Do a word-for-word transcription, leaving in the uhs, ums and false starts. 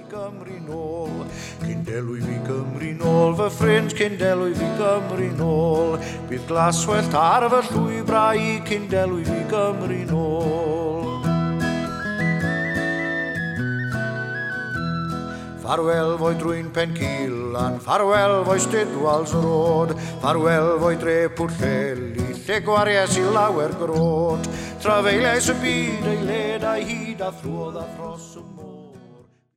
Gymru nôl. Cyndelwy fi Gymru nôl, fy ffrind, cyndelwy fi Gymru nôl. Bydd glaswellt ar fy llwybrau, cyndelwy fi Gymru nôl. Farwel foi drwy'n Pencylan, farwel foi Stydwals Road, farwel foi dre Pwllheli, lle gwariais i lawer grod. Trafeiliais y byd ei led a'i hyd a thrwodd a thros y môr.